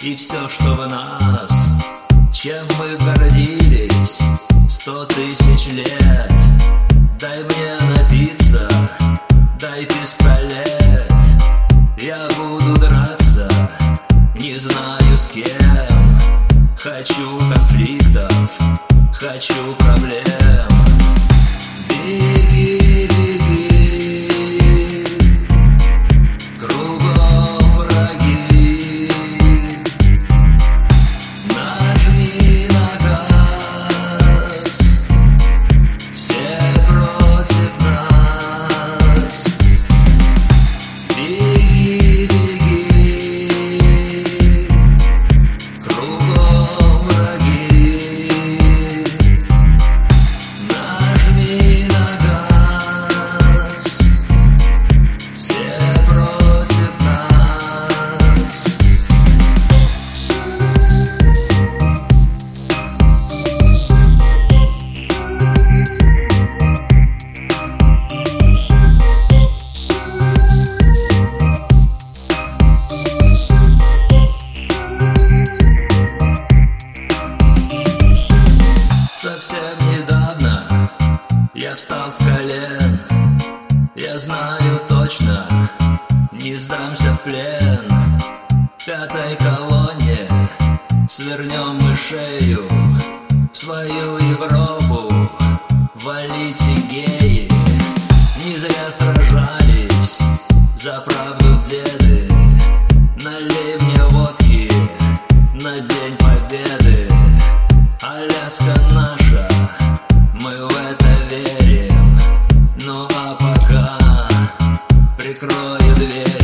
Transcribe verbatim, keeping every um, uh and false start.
и все, что в нас, чем мы гордились сто тысяч лет. Дай мне напиться, дай пистолет, я буду драться, не знаю с кем. Хочу конфликтов, хочу проблем. Беги, беги, кругом враги. Нажми на газ, все против нас. Беги, беги, кругом враги. Нажми на газ, все против нас. Совсем недавно я встал с колен. Я знаю точно, не сдамся в плен. В пятой колонне свернем мы шею в свою Европу. Валите геи, не зря сражались за правду деды. Налей мне водки на День Победы. Аляска наша, мы в это верим. Ну а пока прикрою дверь.